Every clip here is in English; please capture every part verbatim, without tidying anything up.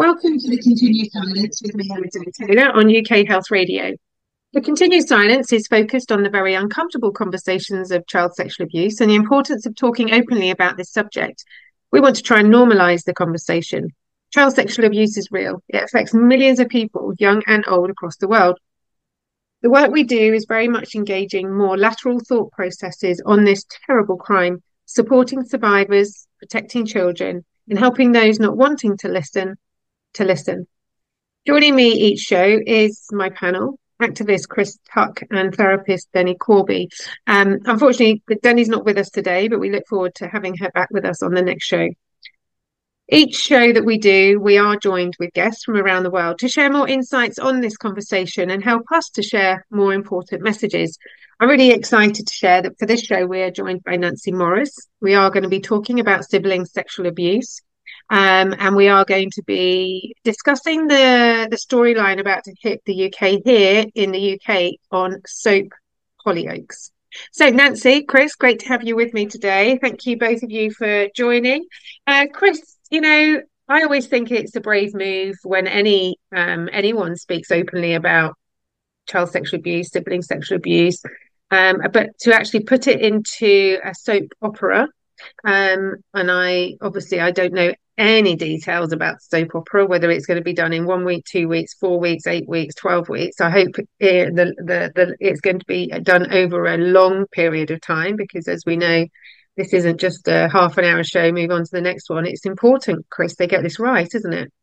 Welcome to the Continued Silence with me, Emma Taylor, on U K Health Radio. The Continued Silence is focused on the very uncomfortable conversations of child sexual abuse and the importance of talking openly about this subject. We want to try and normalise the conversation. Child sexual abuse is real. It affects millions of people, young and old, across the world. The work we do is very much engaging more lateral thought processes on this terrible crime, supporting survivors, protecting children, and helping those not wanting to listen to listen. Joining me each show is my panel, activist Chris Tuck and therapist Denny Corby. Um, unfortunately, Denny's not with us today, but we look forward to having her back with us on the next show. Each show that we do, we are joined with guests from around the world to share more insights on this conversation and help us to share more important messages. I'm really excited to share that for this show, we are joined by Nancy Morris. We are going to be talking about sibling sexual abuse. Um, and we are going to be discussing the, the storyline about to hit the U K here in the U K on soap Hollyoaks. So Nancy, Chris, great to have you with me today. Thank you both of you for joining. Uh, Chris, you know, I always think it's a brave move when any um, anyone speaks openly about child sexual abuse, sibling sexual abuse, um, but to actually put it into a soap opera. Um, and I obviously I don't know any details about soap opera, whether it's going to be done in one week, two weeks, four weeks, eight weeks, twelve weeks. I hope it, the, the, the, it's going to be done over a long period of time, because as we know, this isn't just a half an hour show, move on to the next one. It's important, Chris, they get this right, isn't it?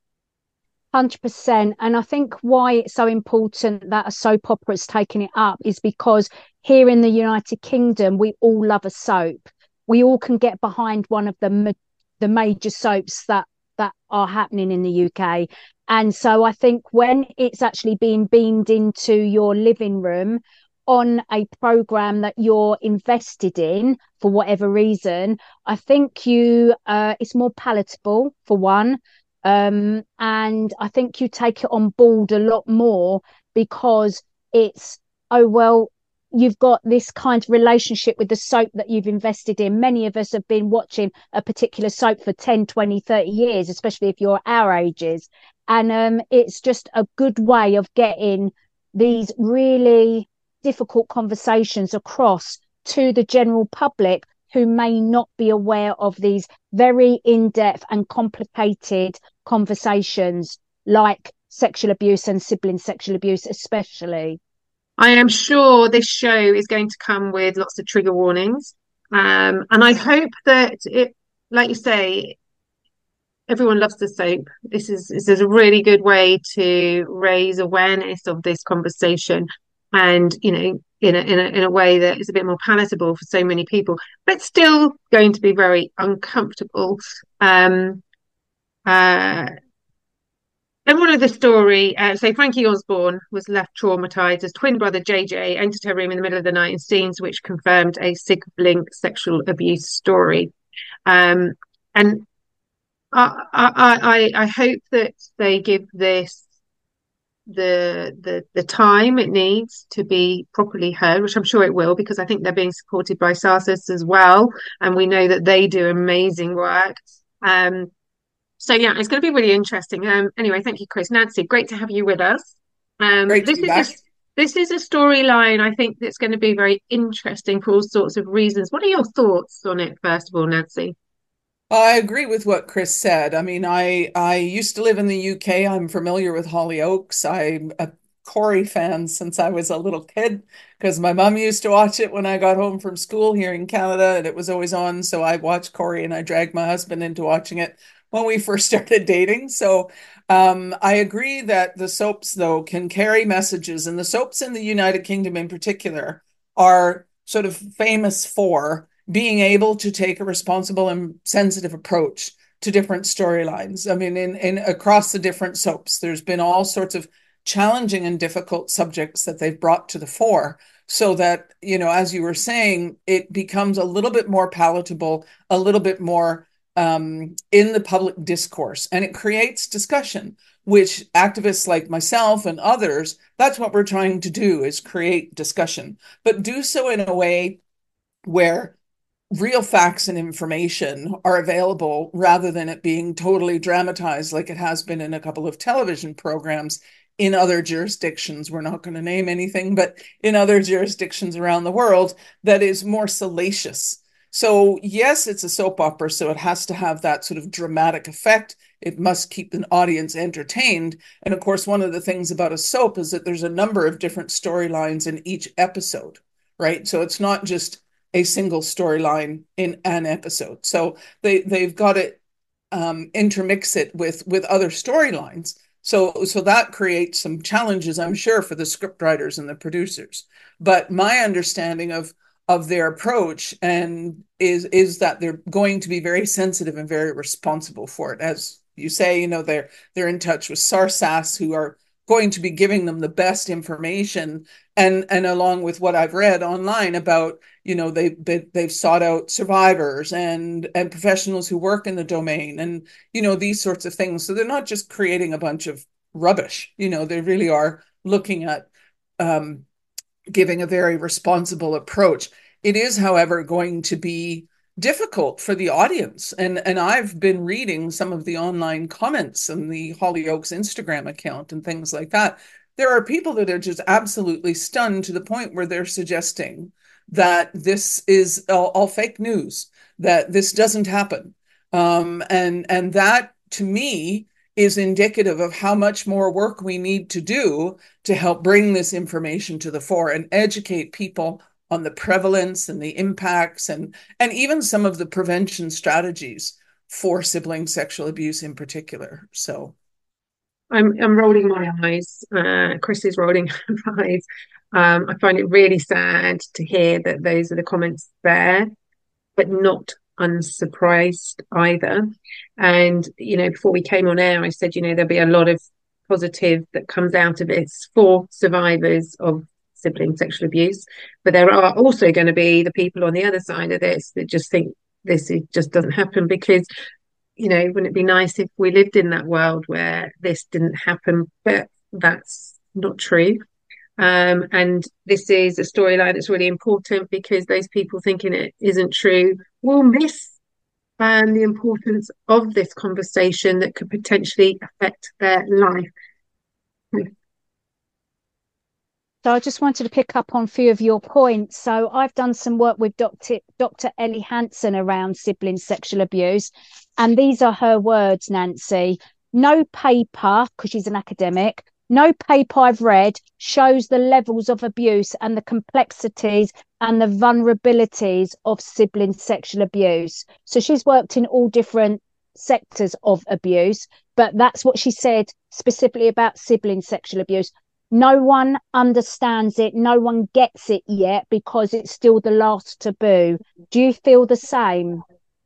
one hundred percent. And I think why it's so important that a soap opera is taking it up is because here in the United Kingdom, we all love a soap. We all can get behind one of the the major soaps that that are happening in the U K. And so I think when it's actually being beamed into your living room on a program that you're invested in for whatever reason, I think you uh, it's more palatable, for one. Um, and I think you take it on board a lot more because it's, oh, well, you've got this kind of relationship with the soap that you've invested in. Many of us have been watching a particular soap for ten, twenty, thirty years, especially if you're our ages. And um, it's just a good way of getting these really difficult conversations across to the general public who may not be aware of these very in-depth and complicated conversations like sexual abuse and sibling sexual abuse, especially. I am sure this show is going to come with lots of trigger warnings. Um, and I hope that it, like you say, everyone loves the soap. This is this is a really good way to raise awareness of this conversation, and you know, in a in a in a way that is a bit more palatable for so many people, but still going to be very uncomfortable. Um, uh, and one of the story, uh, so Frankie Osborne was left traumatized as twin brother J J entered her room in the middle of the night in scenes which confirmed a sibling sexual abuse story. Um, and I, I, I, I hope that they give this the the the time it needs to be properly heard, which I'm sure it will, because I think they're being supported by SARSIS as well, and we know that they do amazing work. Um, so yeah, it's going to be really interesting. Um, anyway, thank you, Chris. Nancy, great to have you with us. Um, Great to this be is a back. this is a storyline I think that's going to be very interesting for all sorts of reasons. What are your thoughts on it, first of all, Nancy? I agree with what Chris said. I mean, I I used to live in the U K. I'm familiar with Hollyoaks. I'm a Corrie fan since I was a little kid because my mom used to watch it when I got home from school here in Canada, and it was always on. So I watched Corrie, and I dragged my husband into watching it when we first started dating. So um, I agree that the soaps, though, can carry messages, and the soaps in the United Kingdom in particular are sort of famous for being able to take a responsible and sensitive approach to different storylines. I mean, in, in across the different soaps, there's been all sorts of challenging and difficult subjects that they've brought to the fore so that, you know, as you were saying, it becomes a little bit more palatable, a little bit more um, in the public discourse, and it creates discussion, which activists like myself and others, that's what we're trying to do, is create discussion, but do so in a way where real facts and information are available rather than it being totally dramatized like it has been in a couple of television programs in other jurisdictions. We're not going to name anything, but in other jurisdictions around the world, that is more salacious. So yes, it's a soap opera, so it has to have that sort of dramatic effect. It must keep an audience entertained. And of course, one of the things about a soap is that there's a number of different storylines in each episode, right? So it's not just a single storyline in an episode. So they they've got to um, intermix it with with other storylines. So so that creates some challenges, I'm sure, for the scriptwriters and the producers. But my understanding of of their approach and is is that they're going to be very sensitive and very responsible for it. As you say, you know, they're they're in touch with SARSAS, who are going to be giving them the best information, and and along with what I've read online about, you know, they, they they've sought out survivors and and professionals who work in the domain, and you know, these sorts of things. So they're not just creating a bunch of rubbish. You know, they really are looking at um, giving a very responsible approach. It is, however, going to be difficult for the audience. And, and I've been reading some of the online comments on the Hollyoaks Instagram account and things like that. There are people that are just absolutely stunned to the point where they're suggesting that this is all, all fake news, that this doesn't happen. Um, and, and that, to me, is indicative of how much more work we need to do to help bring this information to the fore and educate people on the prevalence and the impacts and, and even some of the prevention strategies for sibling sexual abuse in particular. So I'm I'm rolling my eyes. Uh, Chris is rolling her eyes. Um, I find it really sad to hear that those are the comments there, but not unsurprised either. And, you know, before we came on air, I said, you know, there'll be a lot of positive that comes out of this for survivors of sibling sexual abuse. But there are also going to be the people on the other side of this that just think this is, just doesn't happen because, you know, wouldn't it be nice if we lived in that world where this didn't happen? But that's not true. Um, and this is a storyline that's really important because those people thinking it isn't true will miss um, the importance of this conversation that could potentially affect their life. So I just wanted to pick up on a few of your points. So I've done some work with Doctor Doctor Ellie Hansen around sibling sexual abuse, and these are her words, Nancy. No paper, because she's an academic, no paper I've read shows the levels of abuse and the complexities and the vulnerabilities of sibling sexual abuse. So she's worked in all different sectors of abuse, but that's what she said specifically about sibling sexual abuse. No one understands it, no one gets it yet because it's still the last taboo. Do you feel the same?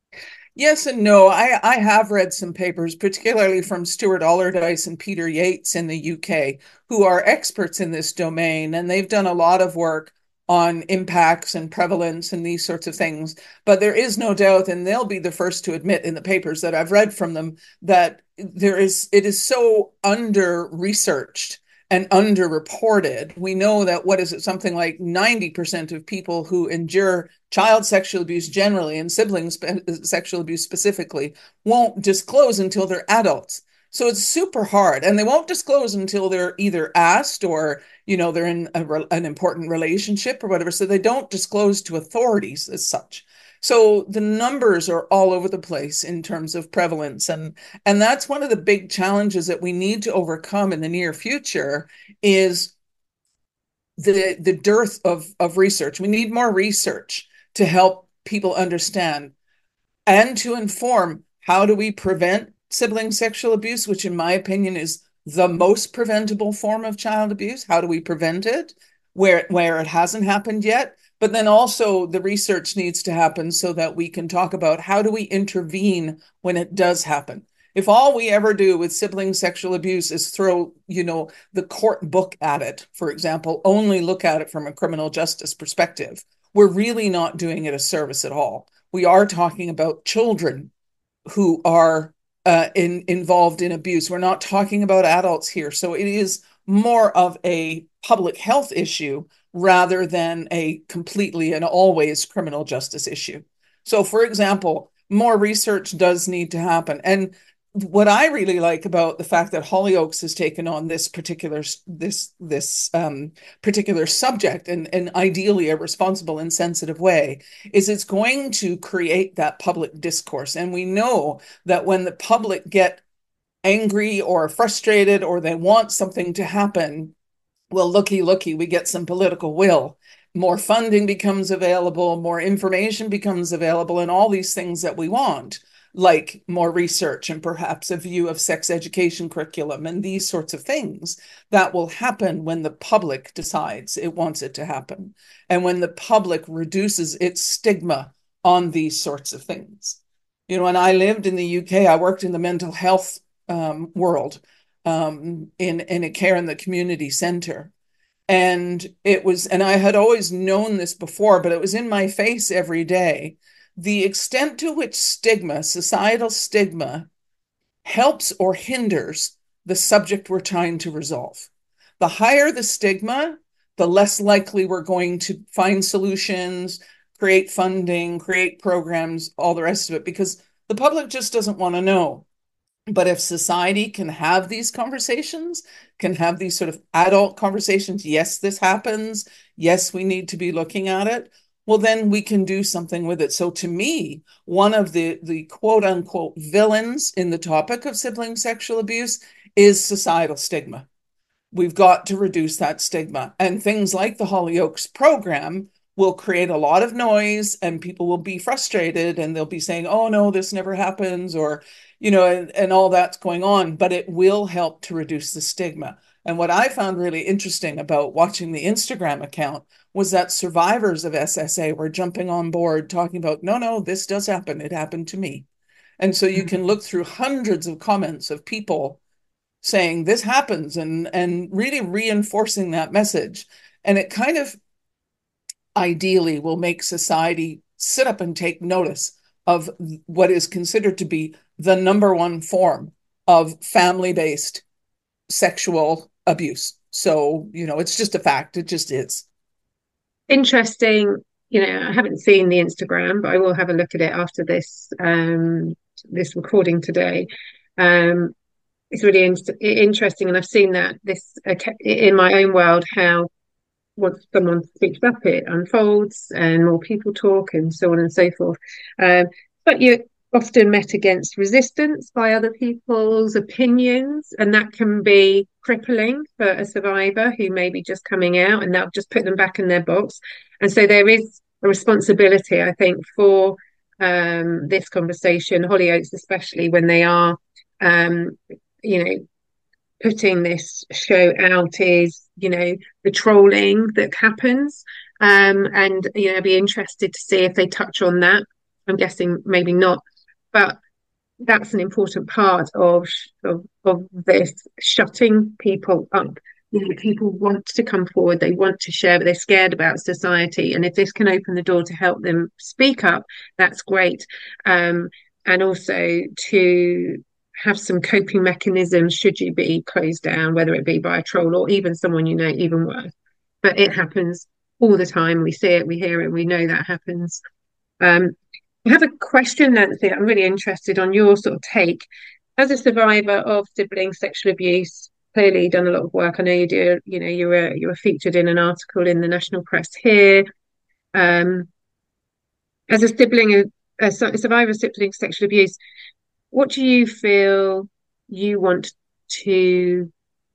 Yes and no. I, I have read some papers, particularly from Stuart Allardyce and Peter Yates in the U K, who are experts in this domain, and they've done a lot of work on impacts and prevalence and these sorts of things. But there is no doubt, and they'll be the first to admit in the papers that I've read from them, that there is it is so under-researched and underreported. We know that, what is it, something like ninety percent of people who endure child sexual abuse generally and sibling spe- sexual abuse specifically won't disclose until they're adults. So it's super hard, and they won't disclose until they're either asked or, you know, they're in a, an important relationship or whatever. So they don't disclose to authorities as such. So the numbers are all over the place in terms of prevalence. And, and that's one of the big challenges that we need to overcome in the near future is the, the dearth of, of research. We need more research to help people understand and to inform how do we prevent sibling sexual abuse, which in my opinion is the most preventable form of child abuse. How do we prevent it where, where it hasn't happened yet? But then also the research needs to happen so that we can talk about how do we intervene when it does happen. If all we ever do with sibling sexual abuse is throw, you know, the court book at it, for example, only look at it from a criminal justice perspective, we're really not doing it a service at all. We are talking about children who are uh, in, involved in abuse. We're not talking about adults here. So it is more of a public health issue rather than a completely and always criminal justice issue. So, for example, more research does need to happen. And what I really like about the fact that Hollyoaks has taken on this particular this this um, particular subject, and, and ideally a responsible and sensitive way, is it's going to create that public discourse. And we know that when the public get angry or frustrated or they want something to happen, well, looky, looky, we get some political will. More funding becomes available, more information becomes available, and all these things that we want, like more research and perhaps a view of sex education curriculum and these sorts of things, that will happen when the public decides it wants it to happen, and when the public reduces its stigma on these sorts of things. You know, when I lived in the U K, I worked in the mental health um, world, um, in, in a care in the community center. And it was, and I had always known this before, but it was in my face every day. The extent to which stigma, societal stigma, helps or hinders the subject we're trying to resolve. The higher the stigma, the less likely we're going to find solutions, create funding, create programs, all the rest of it, because the public just doesn't want to know. But if society can have these conversations, can have these sort of adult conversations, yes, this happens, yes, we need to be looking at it, well, then we can do something with it. So to me, one of the, the quote unquote villains in the topic of sibling sexual abuse is societal stigma. We've got to reduce that stigma. And things like the Hollyoaks program will create a lot of noise, and people will be frustrated, and they'll be saying, oh no, this never happens, or, you know, and, and all that's going on, but it will help to reduce the stigma. And what I found really interesting about watching the Instagram account was that survivors of S S A were jumping on board, talking about, no, no, this does happen. It happened to me. And so you mm-hmm. can look through hundreds of comments of people saying this happens, and, and really reinforcing that message. And it kind of ideally will make society sit up and take notice of what is considered to be the number one form of family-based sexual abuse. So, you know, it's just a fact. It just is. Interesting. You know, I haven't seen the Instagram, but I will have a look at it after this um, this recording today. Um, it's really in- interesting, and I've seen that this uh, in my own world, how once someone speaks up, it unfolds and more people talk and so on and so forth. Um, but you're often met against resistance by other people's opinions, and that can be crippling for a survivor who may be just coming out, and that'll just put them back in their box. And so there is a responsibility, I think, for um, this conversation, Hollyoaks especially, when they are, um, you know, putting this show out, is, you know, the trolling that happens, um, and, you know, I'd be interested to see if they touch on that. I'm guessing maybe not, but that's an important part of of, of this, shutting people up. You know, people want to come forward, they want to share, but they're scared about society, and if this can open the door to help them speak up, that's great. Um, and also to have some coping mechanisms should you be closed down, whether it be by a troll or even someone you know, even worse. But it happens all the time. We see it, we hear it, we know that happens. Um, I have a question, Nancy. I'm really interested on your sort of take. As a survivor of sibling sexual abuse, clearly done a lot of work. I know you do, you know, you were you were featured in an article in the national press here. Um, as a sibling, a, a survivor of sibling sexual abuse, what do you feel you want to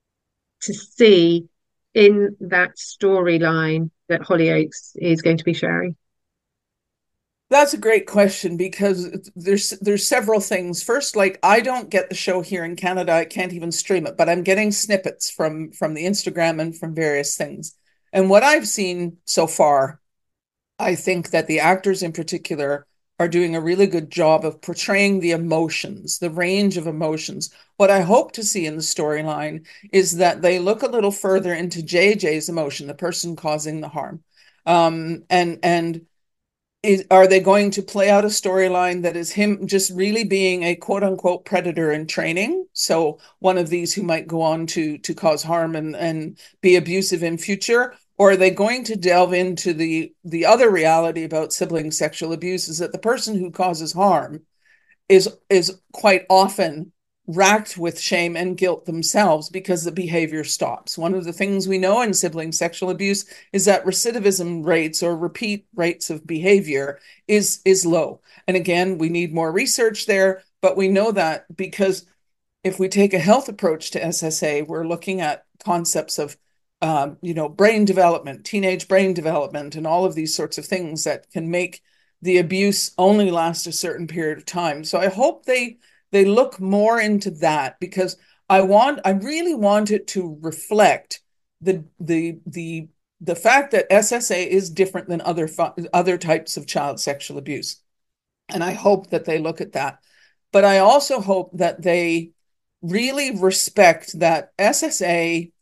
to see in that storyline that Hollyoaks is going to be sharing? That's a great question, because there's there's several things. First, like, I don't get the show here in Canada. I can't even stream it, but I'm getting snippets from from the Instagram and from various things. And what I've seen so far, I think that the actors in particular are doing a really good job of portraying the emotions, the range of emotions. What I hope to see in the storyline is that they look a little further into J J's emotion, the person causing the harm. Um, and and is, are they going to play out a storyline that is him just really being a quote unquote predator in training? So one of these who might go on to, to cause harm and, and be abusive in future? Or are they going to delve into the the other reality about sibling sexual abuse is that the person who causes harm is is quite often racked with shame and guilt themselves because the behavior stops. One of the things we know in sibling sexual abuse is that recidivism rates or repeat rates of behavior is is low. And again, we need more research there, but we know that because if we take a health approach to S S A, we're looking at concepts of um, you know, brain development, teenage brain development, and all of these sorts of things that can make the abuse only last a certain period of time. So I hope they they look more into that, because I want I really want it to reflect the the the the fact that S S A is different than other other types of child sexual abuse. And I hope that they look at that. But I also hope that they really respect that S S A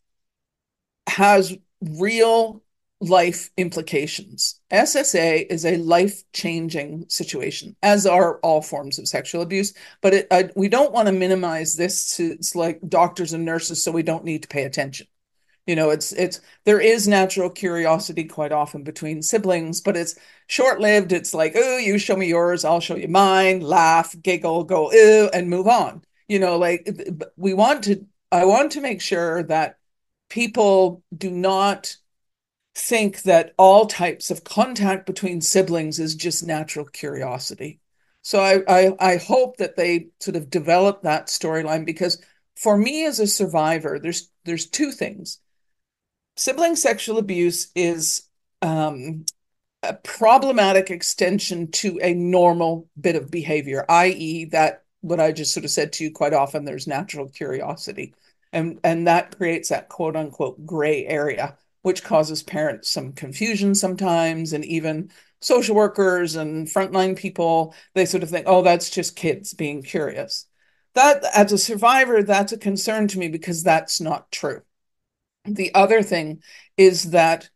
has real life implications. S S A is a life-changing situation, as are all forms of sexual abuse. But it, uh, we don't want to minimize this to it's like doctors and nurses, so we don't need to pay attention. You know, it's it's there is natural curiosity quite often between siblings, but it's short-lived. It's like, oh, you show me yours, I'll show you mine, laugh, giggle, go, ew, and move on. You know, like we want to, I want to make sure that people do not think that all types of contact between siblings is just natural curiosity. So I, I, I hope that they sort of develop that storyline, because for me as a survivor, there's there's two things. Sibling sexual abuse is um, a problematic extension to a normal bit of behavior, that is that what I just sort of said to you, quite often there's natural curiosity. And, and that creates that quote unquote gray area, which causes parents some confusion sometimes, and even social workers and frontline people, they sort of think, oh, that's just kids being curious. That, as a survivor, that's a concern to me, because that's not true. The other thing is that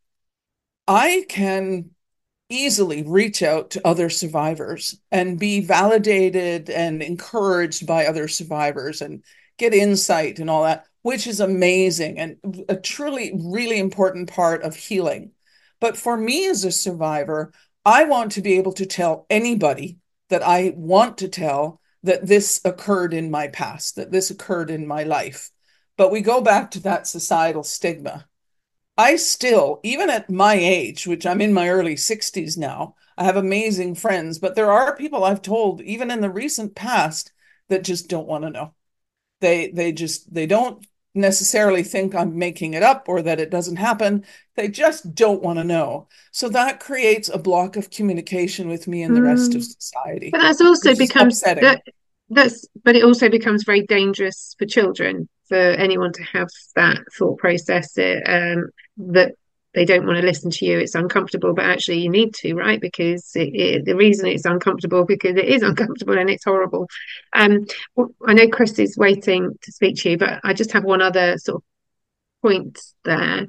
I can easily reach out to other survivors and be validated and encouraged by other survivors and get insight and all that, which is amazing and a truly really important part of healing. But for me as a survivor, I want to be able to tell anybody that I want to tell that this occurred in my past, that this occurred in my life. But we go back to that societal stigma. I still, even at my age, which I'm in my early sixties now, I have amazing friends, but there are people I've told, even in the recent past, that just don't want to know. They they just, they don't necessarily think I'm making it up or that it doesn't happen. They just don't want to know. So that creates a block of communication with me and the rest of society. But that's also becomes upsetting. that that's but it also becomes very dangerous for children, for anyone to have that thought process, um, that they don't want to listen to you, it's uncomfortable, but actually you need to, right? Because it, it, the reason it's uncomfortable, because it is uncomfortable and it's horrible. Um, I know Chris is waiting to speak to you, but I just have one other sort of point there.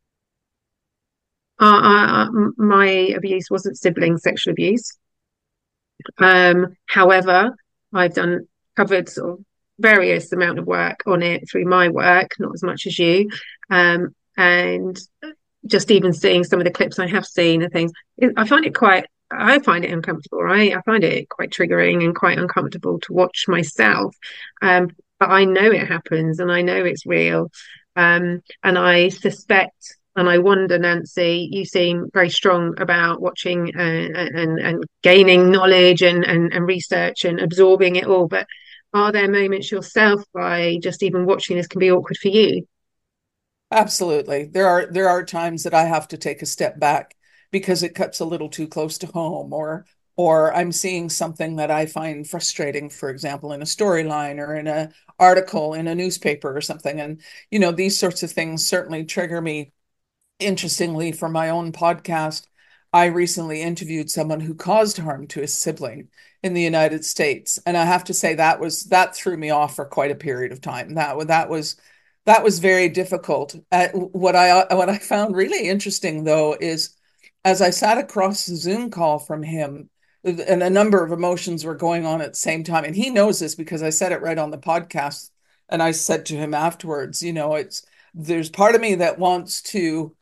Uh, uh, my abuse wasn't sibling sexual abuse. Um, however, I've done covered sort of various amount of work on it through my work, not as much as you. Um, and just even seeing some of the clips I have seen and things, it, I find it quite, I find it uncomfortable, right? I find it quite triggering and quite uncomfortable to watch myself. Um, but I know it happens and I know it's real. Um, and I suspect, and I wonder, Nancy, you seem very strong about watching uh, and and gaining knowledge and, and and research and absorbing it all. But are there moments yourself, by just even watching this, can be awkward for you? Absolutely. There are there are times that I have to take a step back because it cuts a little too close to home, or or I'm seeing something that I find frustrating, for example, in a storyline or in an article in a newspaper or something. And, you know, these sorts of things certainly trigger me. Interestingly, for my own podcast, I recently interviewed someone who caused harm to his sibling in the United States. And I have to say that was that threw me off for quite a period of time. That, that was that was very difficult. Uh, what I what I found really interesting, though, is as I sat across the Zoom call from him, and a number of emotions were going on at the same time. And he knows this because I said it right on the podcast. And I said to him afterwards, you know, it's there's part of me that wants to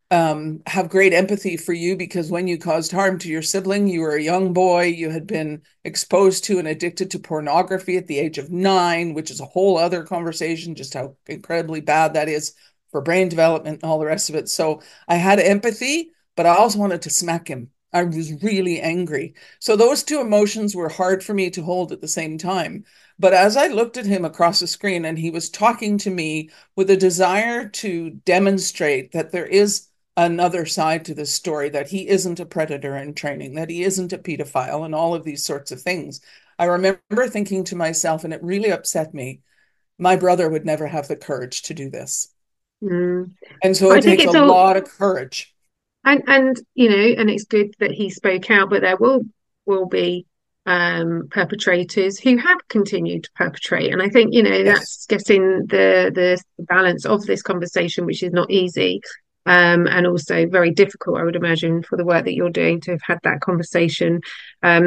um, have great empathy for you, because when you caused harm to your sibling, you were a young boy, you had been exposed to and addicted to pornography at the age of nine, which is a whole other conversation, just how incredibly bad that is for brain development and all the rest of it. So I had empathy, but I also wanted to smack him. I was really angry. So those two emotions were hard for me to hold at the same time. But as I looked at him across the screen and he was talking to me with a desire to demonstrate that there is another side to this story, that he isn't a predator in training, that he isn't a pedophile, and all of these sorts of things, I remember thinking to myself, and it really upset me, my brother would never have the courage to do this. Mm. And so I it think takes it's a all, lot of courage. and and you know, and it's good that he spoke out, but there will will be um perpetrators who have continued to perpetrate. And I think, you know, Yes. that's getting the the balance of this conversation, which is not easy. Um, and also very difficult, I would imagine, for the work that you're doing to have had that conversation. Um,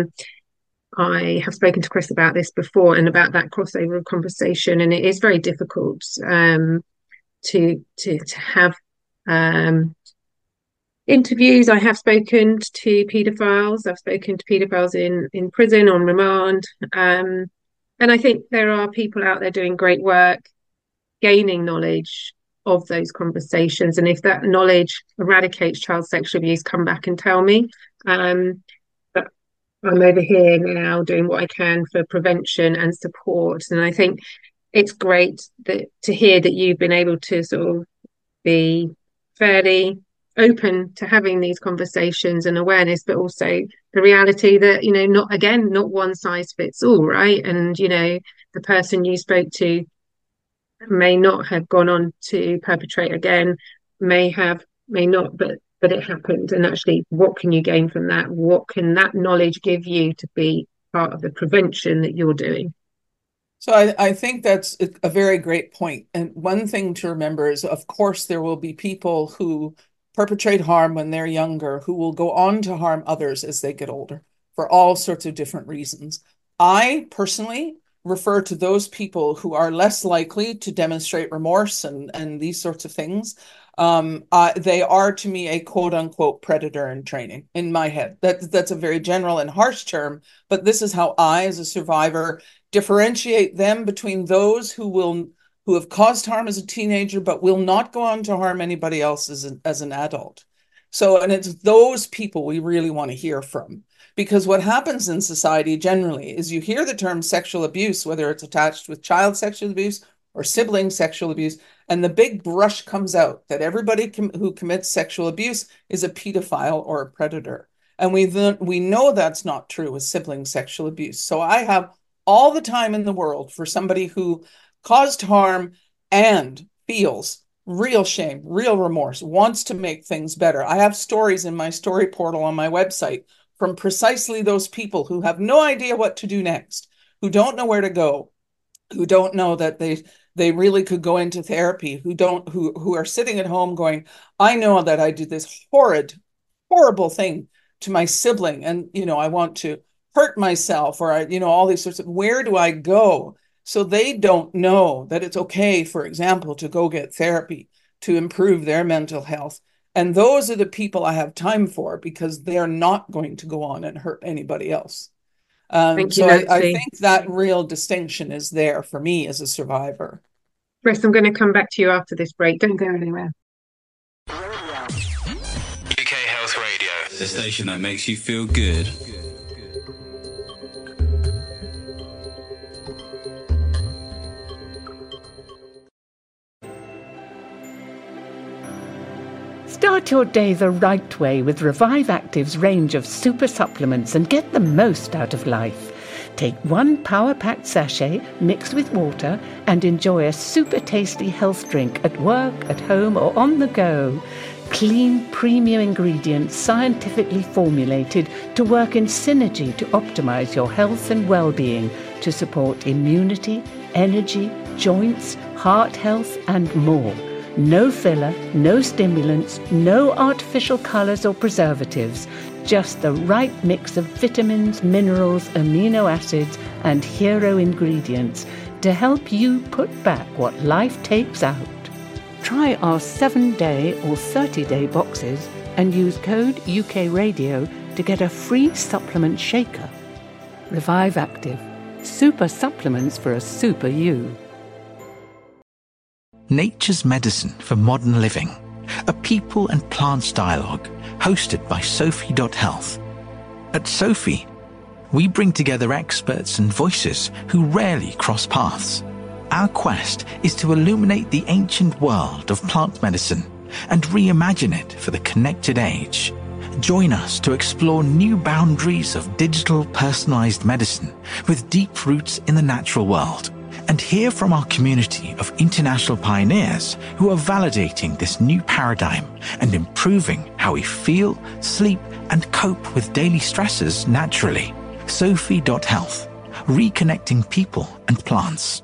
I have spoken to Chris about this before and about that crossover of conversation, and it is very difficult um, to to to have um, interviews. I have spoken to paedophiles. I've spoken to paedophiles in in prison, on remand, um, and I think there are people out there doing great work, gaining knowledge of those conversations. And if that knowledge eradicates child sexual abuse, come back and tell me. Um, but I'm over here now doing what I can for prevention and support. And I think it's great that to hear that you've been able to sort of be fairly open to having these conversations and awareness, but also the reality that, you know, not again, not one size fits all, right? And, you know, the person you spoke to may not have gone on to perpetrate again, may have, may not, but but it happened. And actually, what can you gain from that? What can that knowledge give you to be part of the prevention that you're doing? So I, I think that's a very great point. And one thing to remember is, of course, there will be people who perpetrate harm when they're younger, who will go on to harm others as they get older for all sorts of different reasons. I personally refer to those people who are less likely to demonstrate remorse and, and these sorts of things. Um, uh, they are, to me, a quote unquote predator in training in my head. That, that's a very general and harsh term, but this is how I, as a survivor, differentiate them between those who will who have caused harm as a teenager but will not go on to harm anybody else as an, as an adult. So, and it's those people we really want to hear from. Because what happens in society generally is you hear the term sexual abuse, whether it's attached with child sexual abuse or sibling sexual abuse, and the big brush comes out that everybody com- who commits sexual abuse is a pedophile or a predator. And we th- we know that's not true with sibling sexual abuse. So I have all the time in the world for somebody who caused harm and feels real shame, real remorse, wants to make things better. I have stories in my story portal on my website from precisely those people who have no idea what to do next, who don't know where to go, who don't know that they they really could go into therapy, who don't who who are sitting at home going, I know that I did this horrid, horrible thing to my sibling, and you know, I want to hurt myself, or I, you know, all these sorts of, where do I go? So they don't know that it's okay, for example, to go get therapy to improve their mental health. And those are the people I have time for, because they're not going to go on and hurt anybody else. Um, Thank you, so I, I Nancy. think that real distinction is there for me as a survivor. Chris, I'm going to come back to you after this break. Don't go anywhere. U K Health Radio, the station that makes you feel good. Start your day the right way with Revive Active's range of super supplements and get the most out of life. Take one power-packed sachet mixed with water and enjoy a super tasty health drink at work, at home, or on the go. Clean, premium ingredients scientifically formulated to work in synergy to optimize your health and well-being, to support immunity, energy, joints, heart health, and more. No filler, no stimulants, no artificial colours or preservatives. Just the right mix of vitamins, minerals, amino acids, and hero ingredients to help you put back what life takes out. Try our seven-day or thirty-day boxes and use code U K Radio to get a free supplement shaker. Revive Active. Super supplements for a super you. Nature's Medicine for Modern Living, a people and plants dialogue hosted by Sophie Health. At Sophie, we bring together experts and voices who rarely cross paths. Our quest is to illuminate the ancient world of plant medicine and reimagine it for the connected age. Join us to explore new boundaries of digital personalized medicine with deep roots in the natural world, and hear from our community of international pioneers who are validating this new paradigm and improving how we feel, sleep, and cope with daily stresses naturally. Sophie Health, reconnecting people and plants.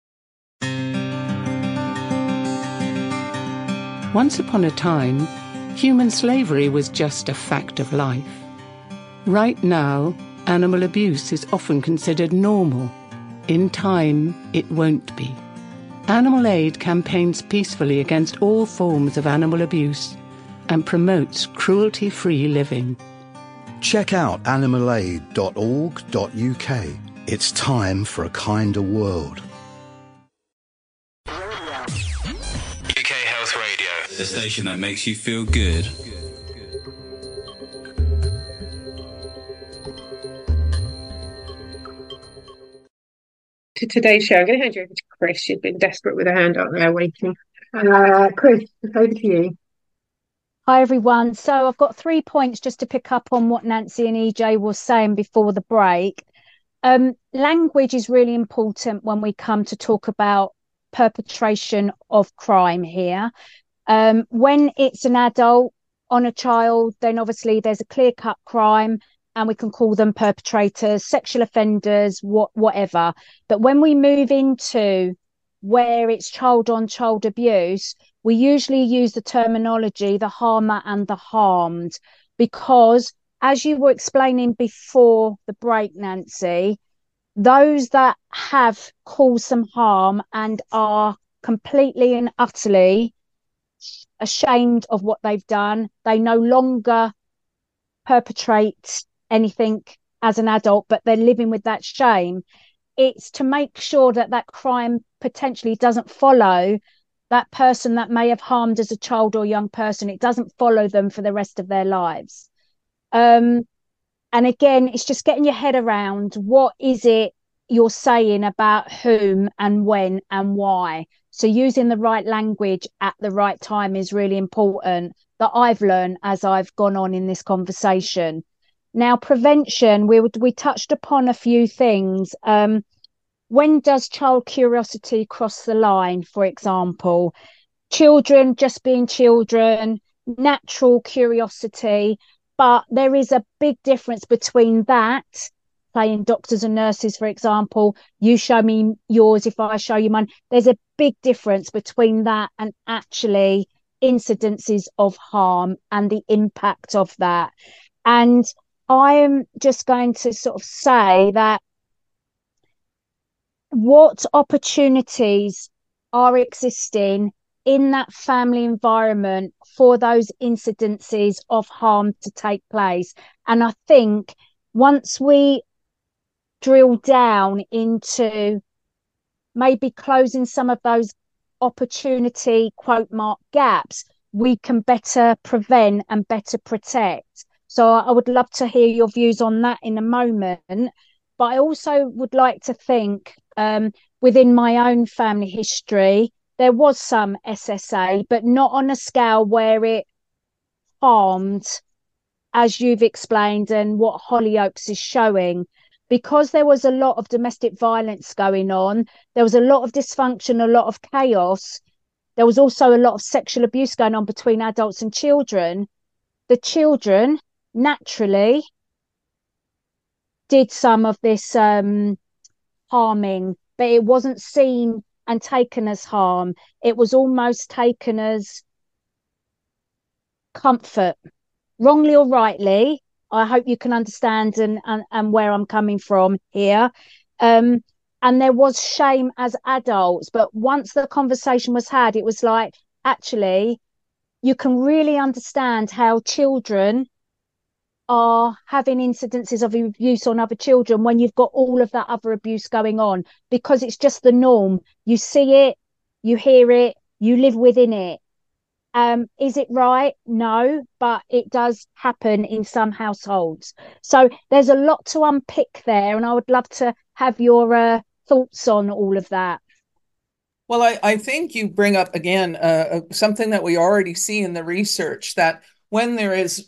Once upon a time, human slavery was just a fact of life. Right now, animal abuse is often considered normal. In time, it won't be. Animal Aid campaigns peacefully against all forms of animal abuse and promotes cruelty-free living. Check out animal aid dot org dot U K. It's time for a kinder world. U K Health Radio, the station that makes you feel good. To today's show, I'm going to hand you over to Chris. She's been desperate with her hand up there waiting. Uh, Chris, over to you. Hi, everyone. So I've got three points just to pick up on what Nancy and E J was saying before the break. Um, language is really important when we come to talk about perpetration of crime here. Um, when it's an adult on a child, then obviously there's a clear-cut crime and we can call them perpetrators, sexual offenders, what, whatever. But when we move into where it's child-on-child abuse, we usually use the terminology, the harmer and the harmed, because as you were explaining before the break, Nancy, those that have caused some harm and are completely and utterly ashamed of what they've done, they no longer perpetrate anything as an adult, but they're living with that shame. It's to make sure that that crime potentially doesn't follow that person that may have harmed as a child or young person. It doesn't follow them for the rest of their lives. Um, and again, it's just getting your head around what is it you're saying about whom and when and why. So using the right language at the right time is really important, that I've learned as I've gone on in this conversation. Now, prevention, we we touched upon a few things. Um, when does child curiosity cross the line, for example? Children just being children, natural curiosity, but there is a big difference between that, playing doctors and nurses, for example, you show me yours if I show you mine. There's a big difference between that and actually incidences of harm and the impact of that. And I am just going to sort of say that what opportunities are existing in that family environment for those incidences of harm to take place. And I think once we drill down into maybe closing some of those opportunity quote mark gaps, we can better prevent and better protect. So I would love to hear your views on that in a moment. But I also would like to think um, within my own family history, there was some S S A, but not on a scale where it harmed, as you've explained, and what Hollyoaks is showing. Because there was a lot of domestic violence going on, there was a lot of dysfunction, a lot of chaos. There was also a lot of sexual abuse going on between adults and children. The children naturally did some of this um, harming, but it wasn't seen and taken as harm. It was almost taken as comfort, wrongly or rightly. I hope you can understand and, and, and where I'm coming from here. Um, and there was shame as adults, but once the conversation was had, it was like, actually you can really understand how children are having incidences of abuse on other children when you've got all of that other abuse going on, because it's just the norm. You see it, you hear it, you live within it. Um, is it right? No, but it does happen in some households. So there's a lot to unpick there, and I would love to have your uh, thoughts on all of that. Well, I, I think you bring up again uh, something that we already see in the research, that when there is,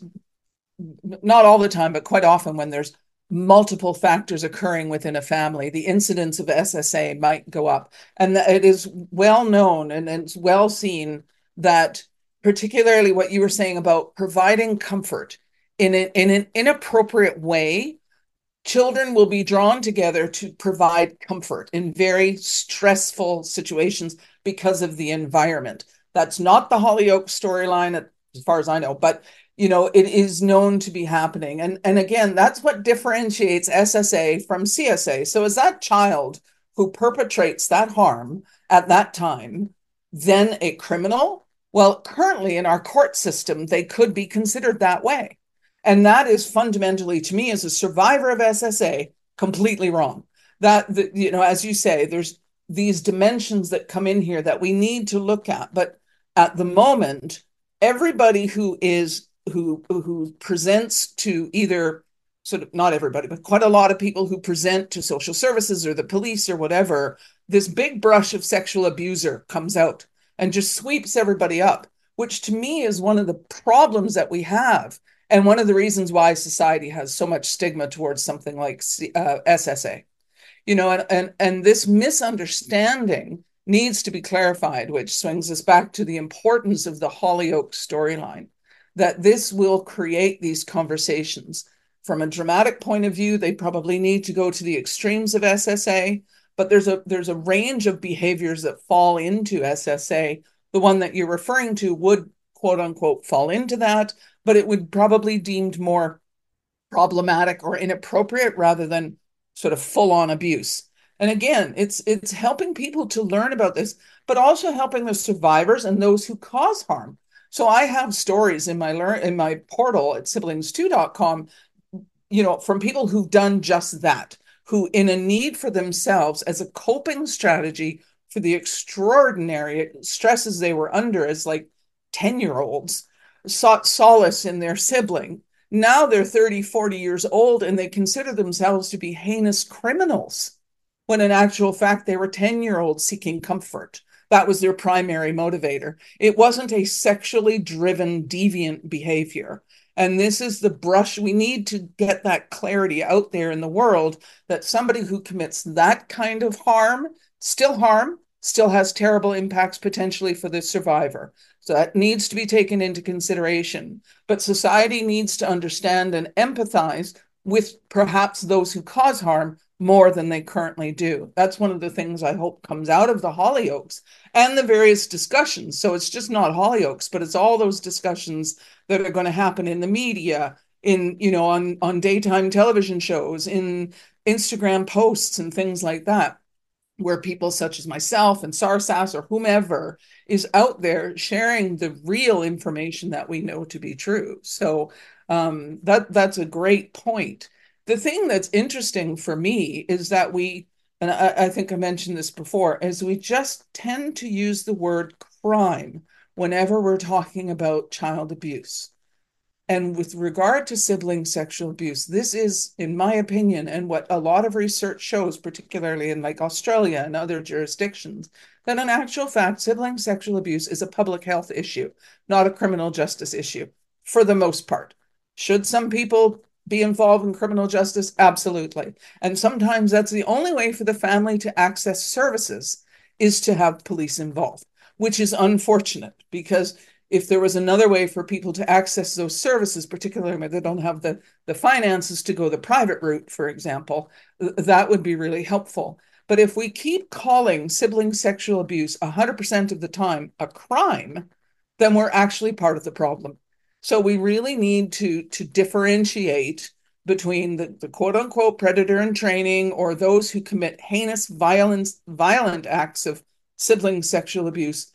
not all the time, but quite often when there's multiple factors occurring within a family, the incidence of S S A might go up. And it is well known and it's well seen that, particularly what you were saying about providing comfort in, a, in an inappropriate way, children will be drawn together to provide comfort in very stressful situations because of the environment. That's not the Hollyoaks storyline, as far as I know, but you know, it is known to be happening. And, and again, that's what differentiates S S A from C S A. So is that child who perpetrates that harm at that time then a criminal? Well, currently in our court system, they could be considered that way. And that is fundamentally, to me, as a survivor of S S A, completely wrong. That, the, you know, as you say, there's these dimensions that come in here that we need to look at. But at the moment, everybody who is who who presents to either, sort of, not everybody, but quite a lot of people who present to social services or the police or whatever, this big brush of sexual abuser comes out and just sweeps everybody up, which to me is one of the problems that we have. And one of the reasons why society has so much stigma towards something like uh, S S A. You know, and, and, and this misunderstanding needs to be clarified, which swings us back to the importance of the Hollyoaks storyline, that this will create these conversations. From a dramatic point of view, they probably need to go to the extremes of S S A, but there's a there's a range of behaviors that fall into S S A. The one that you're referring to would, quote unquote, fall into that, but it would probably deemed more problematic or inappropriate rather than sort of full-on abuse. And again, it's it's helping people to learn about this, but also helping the survivors and those who cause harm. So I have stories in my learn in my portal at siblings two dot com, you know, from people who've done just that, who in a need for themselves as a coping strategy for the extraordinary stresses they were under as like ten-year-olds, sought solace in their sibling. Now they're thirty, forty years old and they consider themselves to be heinous criminals, when in actual fact they were ten-year-olds seeking comfort. That was their primary motivator. It wasn't a sexually driven, deviant behavior. And this is the brush. We need to get that clarity out there in the world that somebody who commits that kind of harm, still harm, still has terrible impacts potentially for the survivor. So that needs to be taken into consideration. But society needs to understand and empathize with perhaps those who cause harm more than they currently do. That's one of the things I hope comes out of the Hollyoaks and the various discussions. So it's just not Hollyoaks, but it's all those discussions that are going to happen in the media, in, you know, on, on daytime television shows, in Instagram posts and things like that, where people such as myself and Sarsas or whomever is out there sharing the real information that we know to be true. So um, that that's a great point. The thing that's interesting for me is that we, and I, I think I mentioned this before, is we just tend to use the word crime whenever we're talking about child abuse. And with regard to sibling sexual abuse, this is, in my opinion, and what a lot of research shows, particularly in like Australia and other jurisdictions, that in actual fact, sibling sexual abuse is a public health issue, not a criminal justice issue, for the most part. Should some people be involved in criminal justice? Absolutely. And sometimes that's the only way for the family to access services, is to have police involved, which is unfortunate, because if there was another way for people to access those services, particularly when they don't have the, the finances to go the private route, for example, that would be really helpful. But if we keep calling sibling sexual abuse one hundred percent of the time a crime, then we're actually part of the problem. So we really need to, to differentiate between the, the quote unquote predator in training, or those who commit heinous violence, violent acts of sibling sexual abuse,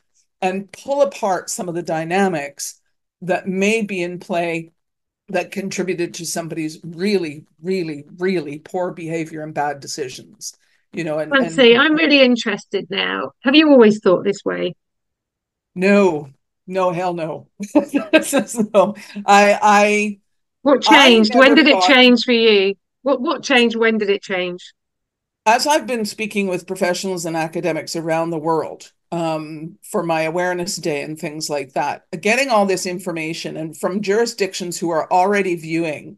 and pull apart some of the dynamics that may be in play that contributed to somebody's really, really, really poor behavior and bad decisions. You know, and, Nancy, and I'm really interested now. Have you always thought this way? no, no, hell no. no. I, I, What changed? I When did it thought, change for you? What what changed? When did it change? As I've been speaking with professionals and academics around the world, um, for my awareness day and things like that, getting all this information and from jurisdictions who are already viewing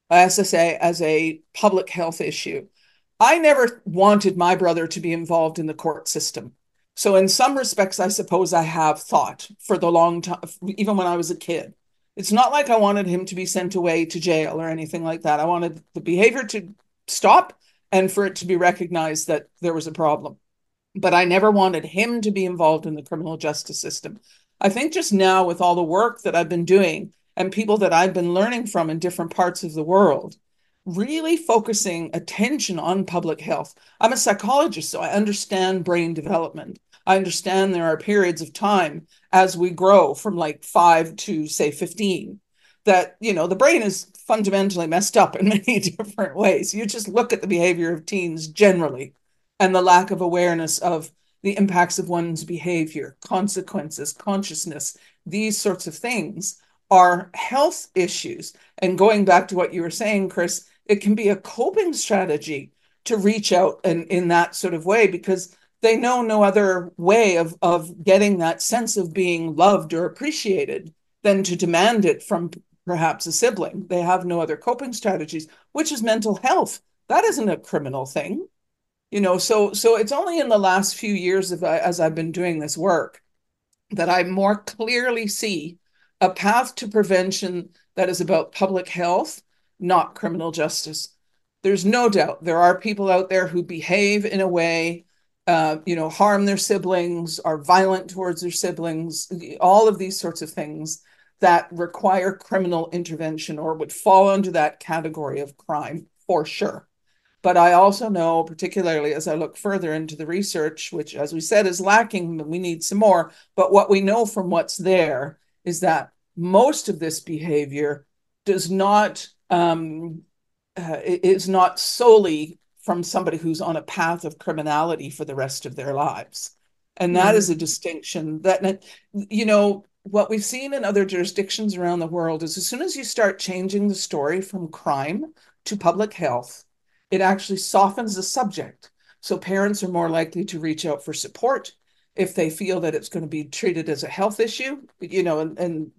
S S A as a public health issue. I never wanted my brother to be involved in the court system. So in some respects, I suppose I have thought for the long time, even when I was a kid. It's not like I wanted him to be sent away to jail or anything like that. I wanted the behavior to stop and for it to be recognized that there was a problem. But I never wanted him to be involved in the criminal justice system. I think just now with all the work that I've been doing and people that I've been learning from in different parts of the world, really focusing attention on public health. I'm a psychologist, so I understand brain development. I understand there are periods of time as we grow from like five to say fifteen that, you know, the brain is fundamentally messed up in many different ways. You just look at the behavior of teens generally and the lack of awareness of the impacts of one's behavior, consequences, consciousness, these sorts of things are health issues. And going back to what you were saying, Chris, it can be a coping strategy to reach out in, in that sort of way because they know no other way of, of getting that sense of being loved or appreciated than to demand it from perhaps a sibling. They have no other coping strategies, which is mental health. That isn't a criminal thing. You know, so so it's only in the last few years of, as I've been doing this work that I more clearly see a path to prevention that is about public health, not criminal justice. There's no doubt there are people out there who behave in a way, uh, you know, harm their siblings, are violent towards their siblings, all of these sorts of things that require criminal intervention or would fall under that category of crime for sure. But I also know, particularly as I look further into the research, which, as we said, is lacking, we need some more. But what we know from what's there is that most of this behavior does not, um, uh, is not solely from somebody who's on a path of criminality for the rest of their lives. And that mm. is a distinction that, you know, what we've seen in other jurisdictions around the world is as soon as you start changing the story from crime to public health, it actually softens the subject. So parents are more likely to reach out for support if they feel that it's going to be treated as a health issue, you know, and, and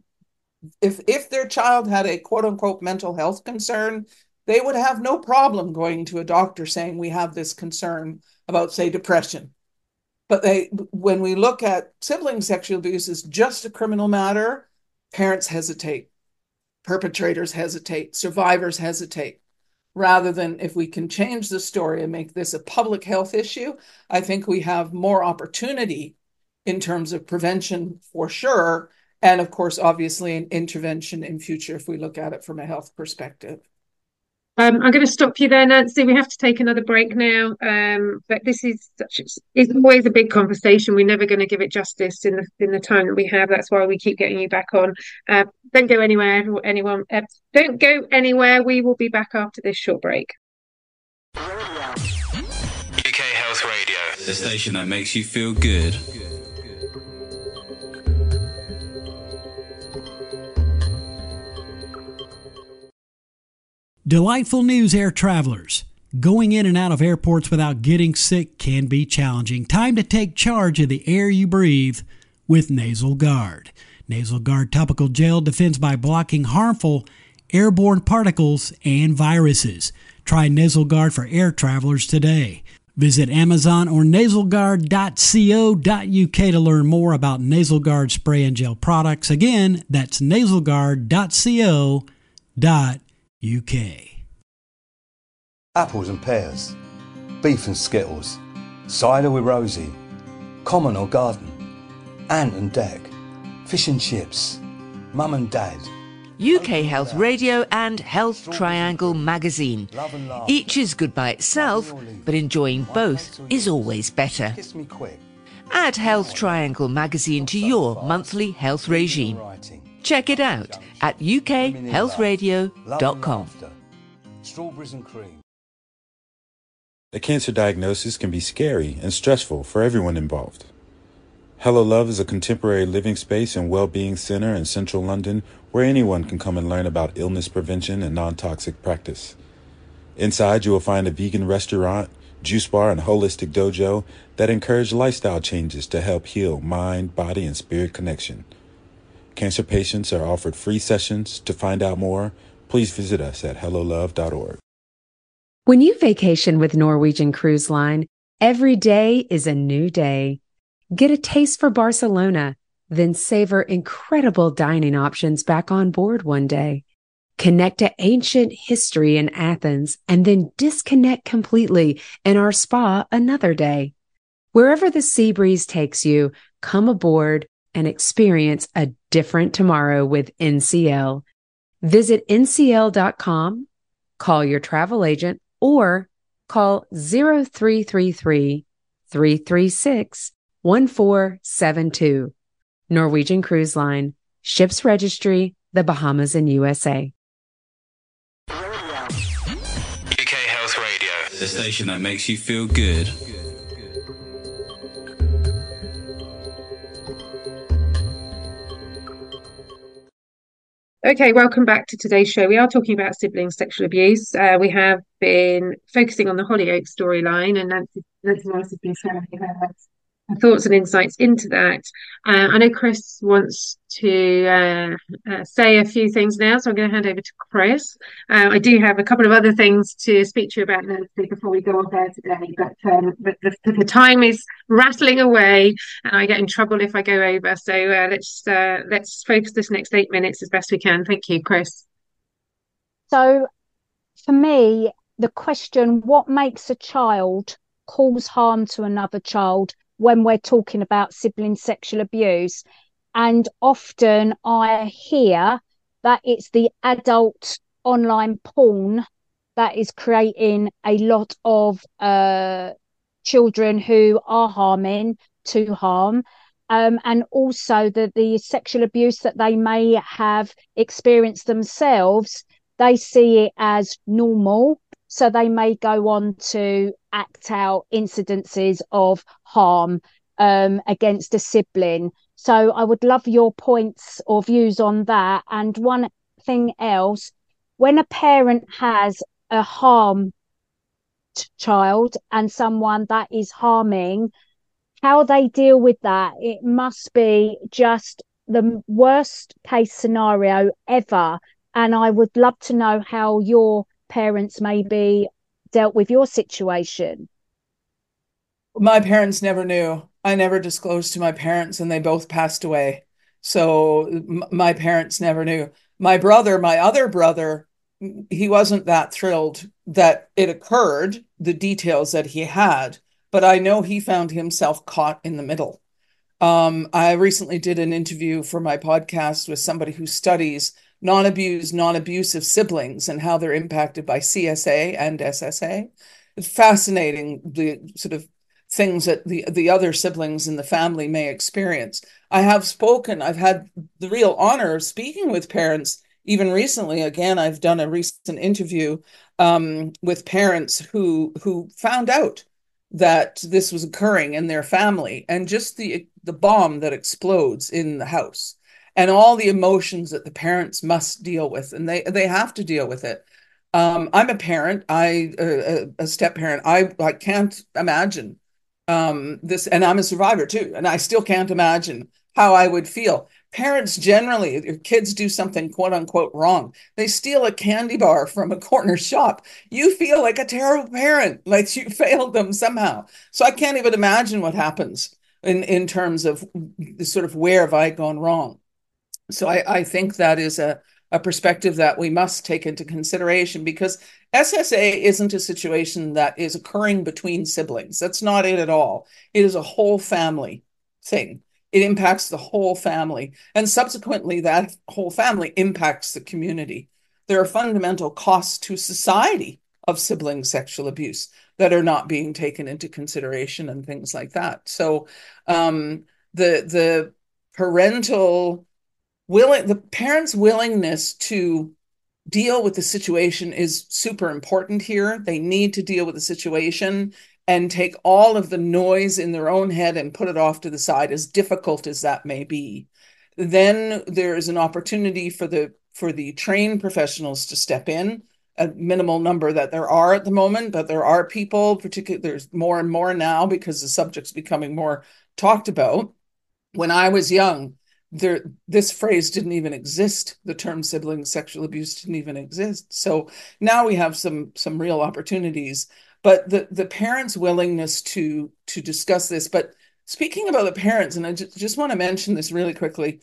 if, if their child had a quote unquote mental health concern, they would have no problem going to a doctor saying, we have this concern about, say, depression. But they, when we look at sibling sexual abuse as just a criminal matter, parents hesitate, perpetrators hesitate, survivors hesitate. Rather than if we can change the story and make this a public health issue, I think we have more opportunity in terms of prevention for sure. And of course, obviously an intervention in future if we look at it from a health perspective. Um, I'm going to stop you there, Nancy. We have to take another break now. Um, but this is such it's always a big conversation. We're never going to give it justice in the in the time that we have. That's why we keep getting you back on. Uh, don't go anywhere, anyone. Uh, don't go anywhere. We will be back after this short break. U K Health Radio, the station that makes you feel good. Delightful news, air travelers. Going in and out of airports without getting sick can be challenging. Time to take charge of the air you breathe with Nasal Guard. Nasal Guard topical gel defends by blocking harmful airborne particles and viruses. Try Nasal Guard for air travelers today. Visit Amazon or nasal guard dot co dot u k to learn more about Nasal Guard spray and gel products. Again, that's nasal guard dot co dot U K. Apples and pears, beef and skittles, cider with Rosie, common or garden, ant and deck, fish and chips, mum and dad. U K Health Radio and Health Triangle magazine. Each is good by itself, but enjoying both is always better. Kiss me quick. Add Health Triangle magazine to your monthly health regime. Check it out at u k health radio dot com. Strawberries and cream. A cancer diagnosis can be scary and stressful for everyone involved. Hello Love is a contemporary living space and well-being center in central London where anyone can come and learn about illness prevention and non-toxic practice. Inside, you will find a vegan restaurant, juice bar, and holistic dojo that encourage lifestyle changes to help heal mind, body, and spirit connection. Cancer patients are offered free sessions. To find out more, please visit us at hello love dot org. When you vacation with Norwegian Cruise Line, every day is a new day. Get a taste for Barcelona, then savor incredible dining options back on board one day. Connect to ancient history in Athens, and then disconnect completely in our spa another day. Wherever the sea breeze takes you, come aboard and experience a different tomorrow with N C L. Visit N C L dot com, call your travel agent, or call zero three three three, three three six, one four seven two. Norwegian Cruise Line, Ships Registry, the Bahamas and U S A. U K Health Radio, the station that makes you feel good. Okay, welcome back to today's show. We are talking about sibling sexual abuse. Uh, we have been focusing on the Hollyoaks storyline, and Nancy, Nancy Rice has been sharing her thoughts and insights into that. Uh, I know Chris wants to uh, uh, say a few things now, so I'm going to hand over to Chris. Uh, I do have a couple of other things to speak to you about, Nancy, before we go on there today, but, um, but the, the time is rattling away, and I get in trouble if I go over. So uh, let's uh, let's focus this next eight minutes as best we can. Thank you, Chris. So, for me, the question, what makes a child cause harm to another child when we're talking about sibling sexual abuse? And often I hear that it's the adult online porn that is creating a lot of uh, children who are harming to harm. Um, and also the, the sexual abuse that they may have experienced themselves, they see it as normal. So they may go on to act out incidences of harm um, against a sibling. So I would love your points or views on that. And one thing else, when a parent has a harmed child and someone that is harming, how they deal with that, it must be just the worst case scenario ever. And I would love to know how your parents maybe dealt with your situation. My parents never knew. I never disclosed to my parents, and they both passed away. So m- my parents never knew. My brother, my other brother, he wasn't that thrilled that it occurred, the details that he had, but I know he found himself caught in the middle. Um, I recently did an interview for my podcast with somebody who studies non-abused, non-abusive siblings and how they're impacted by C S A and S S A. It's fascinating, the sort of things that the, the other siblings in the family may experience. I have spoken, I've had the real honor of speaking with parents, even recently. Again, I've done a recent interview um, with parents who who found out that this was occurring in their family, and just the the bomb that explodes in the house and all the emotions that the parents must deal with, and they they have to deal with it. Um, I'm a parent, I uh, a step parent. I I can't imagine um, this, and I'm a survivor too, and I still can't imagine how I would feel. Parents generally, if your kids do something quote unquote wrong, they steal a candy bar from a corner shop, you feel like a terrible parent, like you failed them somehow. So I can't even imagine what happens in, in terms of the sort of where have I gone wrong. So I, I think that is a, a perspective that we must take into consideration, because S S A isn't a situation that is occurring between siblings. That's not it at all. It is a whole family thing. It impacts the whole family, and subsequently that whole family impacts the community. There are fundamental costs to society of sibling sexual abuse that are not being taken into consideration and things like that. So um, the the parental willing, the parents' willingness to deal with the situation is super important here. They need to deal with the situation and take all of the noise in their own head and put it off to the side, as difficult as that may be. Then there is an opportunity for the for the trained professionals to step in, a minimal number that there are at the moment, but there are people, particularly there's more and more now because the subject's becoming more talked about. When I was young, there this phrase didn't even exist. The term sibling sexual abuse didn't even exist. So now we have some some real opportunities. But the, the parents' willingness to to discuss this. But speaking about the parents, and I just, just want to mention this really quickly,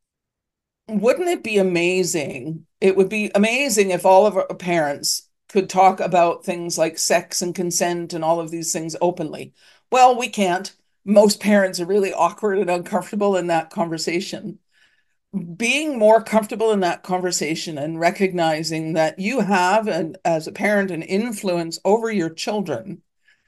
wouldn't it be amazing? It would be amazing if all of our parents could talk about things like sex and consent and all of these things openly. Well, we can't. Most parents are really awkward and uncomfortable in that conversation. Being more comfortable in that conversation and recognizing that you have, an, as a parent, an influence over your children.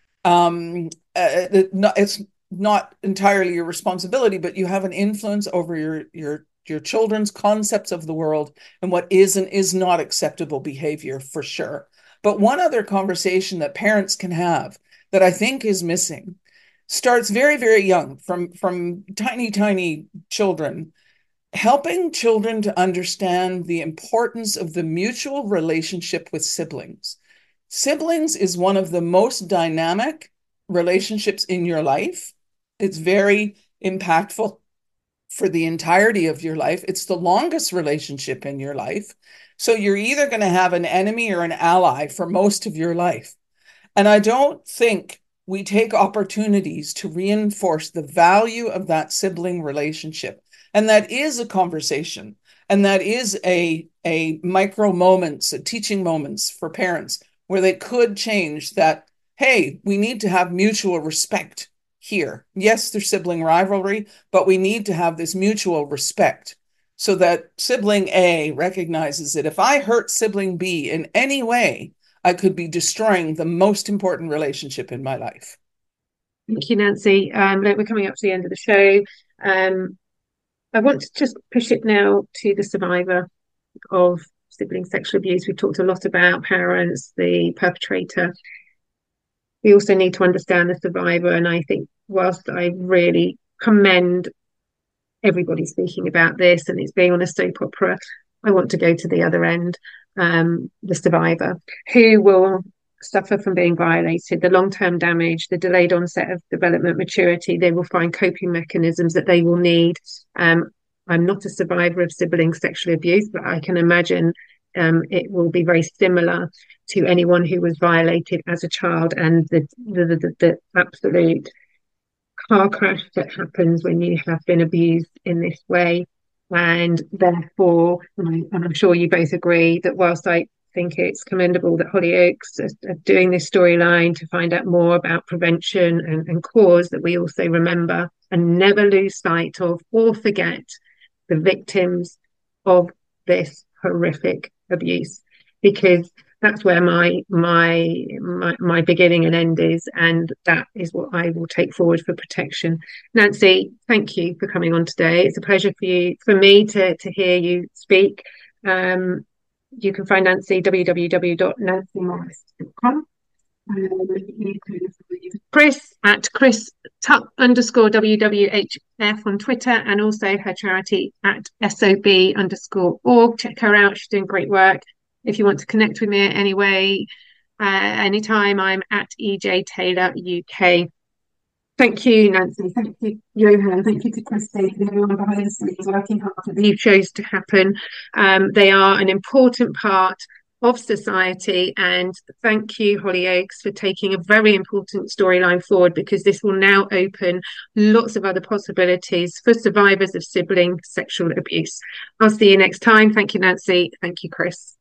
Um, uh, it, not, it's not entirely your responsibility, but you have an influence over your your your children's concepts of the world and what is and is not acceptable behavior, for sure. But one other conversation that parents can have that I think is missing starts very, very young, from from tiny, tiny children. Helping children to understand the importance of the mutual relationship with siblings. Siblings is one of the most dynamic relationships in your life. It's very impactful for the entirety of your life. It's the longest relationship in your life. So you're either going to have an enemy or an ally for most of your life. And I don't think we take opportunities to reinforce the value of that sibling relationship. And that is a conversation, and that is a, a micro moments, a teaching moments for parents where they could change that, hey, we need to have mutual respect here. Yes, there's sibling rivalry, but we need to have this mutual respect so that sibling A recognizes that if I hurt sibling B in any way, I could be destroying the most important relationship in my life. Thank you, Nancy. Um, look, we're coming up to the end of the show. Um, I want to just push it now to the survivor of sibling sexual abuse. We've talked a lot about parents, the perpetrator. We also need to understand the survivor. And I think whilst I really commend everybody speaking about this and it's being on a soap opera, I want to go to the other end, um, the survivor, who will suffer from being violated, the long-term damage, the delayed onset of development maturity. They will find coping mechanisms that they will need. Um, I'm not a survivor of sibling sexual abuse, but I can imagine um, it will be very similar to anyone who was violated as a child, and the the, the, the absolute car crash that happens when you have been abused in this way. And therefore, and I'm sure you both agree that whilst I think it's commendable that Hollyoaks are, are doing this storyline to find out more about prevention and, and cause, that we also remember and never lose sight of or forget the victims of this horrific abuse, because that's where my my my my beginning and end is, and that is what I will take forward for protection. Nancy, thank you for coming on today. It's a pleasure for you for me to to hear you speak. Um, you can find Nancy w w w dot nancy morris dot com. Um, Chris at Chris Tuck underscore W W H F on Twitter, and also her charity at S O B underscore org. Check her out. She's doing great work. If you want to connect with me anyway, uh, anytime, I'm at E J Taylor U K. Thank you, Nancy. Thank you, Johan. Thank you to Christy and everyone behind the scenes working hard for these shows to happen. Um, they are an important part of society, and thank you, Hollyoaks, for taking a very important storyline forward, because this will now open lots of other possibilities for survivors of sibling sexual abuse. I'll see you next time. Thank you, Nancy. Thank you, Chris.